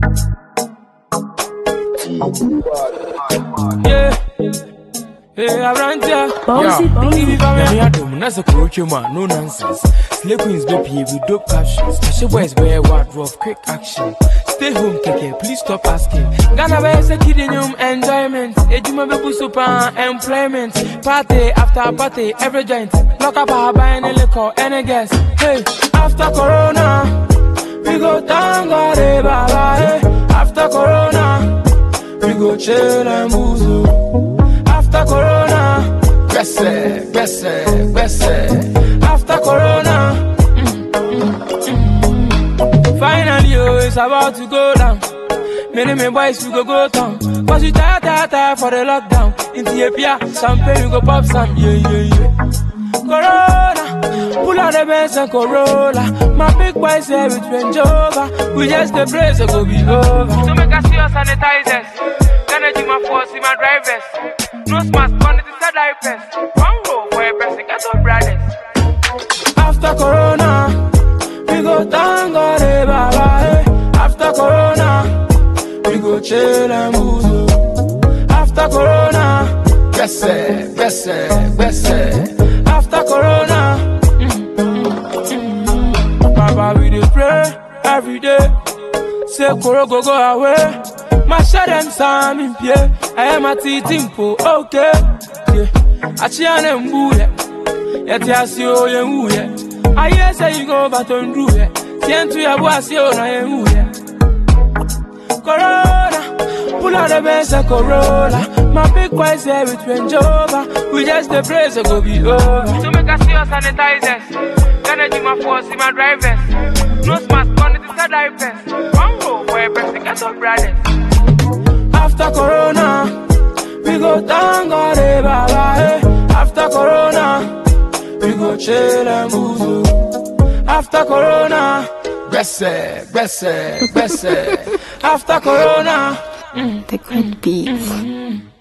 Yeah. Hey, I run here. That's a coach, man. No nonsense. Slay queens, baby, with dope captions. Special boys, wear what rough, quick action. Stay home, take care, please stop asking. Ghana wears a kid in enjoyment. Ejuma bebu super employment. Party after party, every joint. Lock up our buying a liquor, any guess. Hey, after Corona, we go down, God, baba. Hey, after Corona, we go chill and booze. After Corona, Besse. After Corona, finally, it's about to go down. Many boys, we go down. Cause we tired for the lockdown. In Ethiopia, champagne, we go pop some. Yeah. Corona, pull out the Benz and Corolla. My big boys here with Range Rover. We just the praise, it go be over. So make us see us sanitizers. Energy my force in my drivers. No smart quantity said I press. One row for a person, get up brothers. After Corona, we go down, God, baba. After Corona, we go chill and booze. After Corona, Besse. After Corona, Baba, we dey pray every day. Say Koro go away. My shut them some in pie. I am a timpo, okay. Yeah, I chian and boo ya. Yet I see you, yeah. I hear say you go but on do ya. Send to your boss, you know, yeah. Corona, pull out the Benz and Corolla. My big boys here with Range Rover. We just the praise, it go be over. So make us see us sanitizers. Energy my force in my drivers. No smart quantity said I press. One row for a person, get up brothers. After Corona, we go down, God, baba. After Corona, we go chill and booze. After Corona, Besse. After Corona, the great beats.